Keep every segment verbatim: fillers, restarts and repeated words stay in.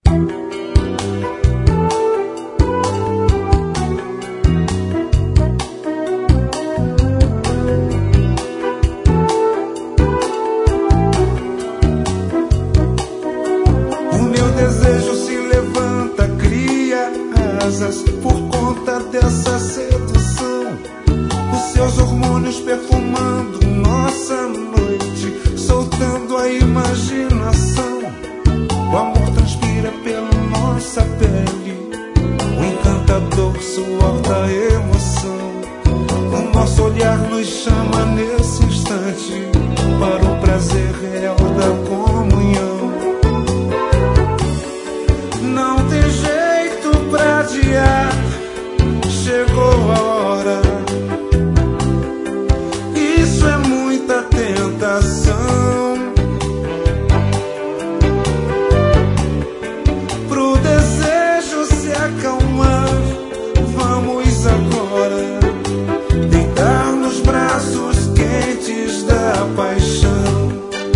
O meu desejo se levanta, cria asas por conta dessa sedução. Os seus hormônios perfumando nossa noite, soltando a imaginação. O amor transpira pela nossa pele, o encantador suor da emoção. O nosso olhar nos chama nesse instante para o prazer real da comunhão. Não tem jeito pra adiar, chegou a hora. Isso é muita tentação. Pro desejo se acalmar, vamos agora deitar nos braços quentes da paixão.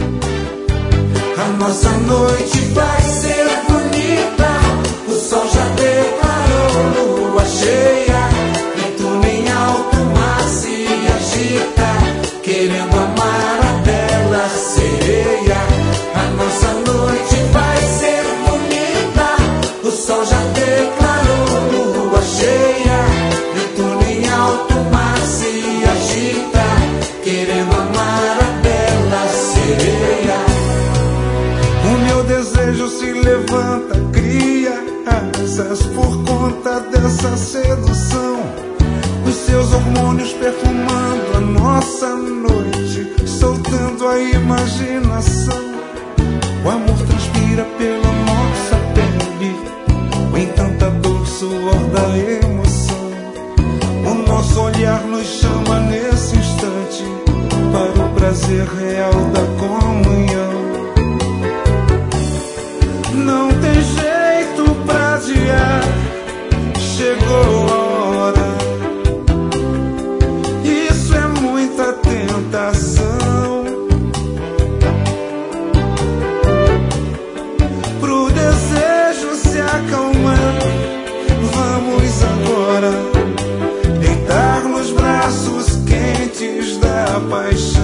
A nossa noite vai ser bonita, o sol já declarou lua cheia. Vento em alto mar se agita, querendo amar a bela sereia. A nossa noite vai ser bonita, o sol já declarou lua cheia. Vento em alto mar se agita, querendo amar a bela sereia. O meu desejo se levanta, cria asas por conta dessa sedução. Os seus hormônios perfumando a nossa noite, soltando a imaginação. O amor transpira pela nossa pele, o encantador suor da emoção. O nosso olhar nos chama nesse instante para o prazer real da comunhão. Não tem jeito pra adiar, chegou a hora. Isso é muita tentação. Pro desejo se acalmar, vamos agora deitar nos braços quentes da paixão.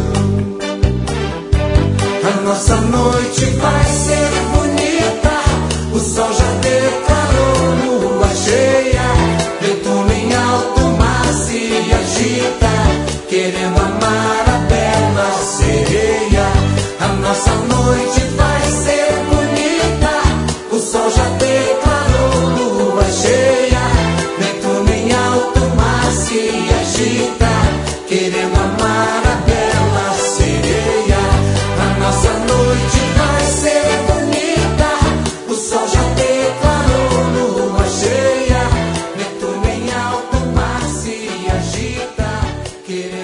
A nossa noite vai ser bonita, o sol já declarou lua cheia. Vento em alto mar se agita, querendo amar a bela sereia. A nossa noite vai ser bonita, o sol já declarou lua cheia. Vento em alto mar se agita, querendo amar a bela sereia. A nossa noite vai ser bonita, o sol já declarou lua cheia. Vento em alto mar se agita, querendo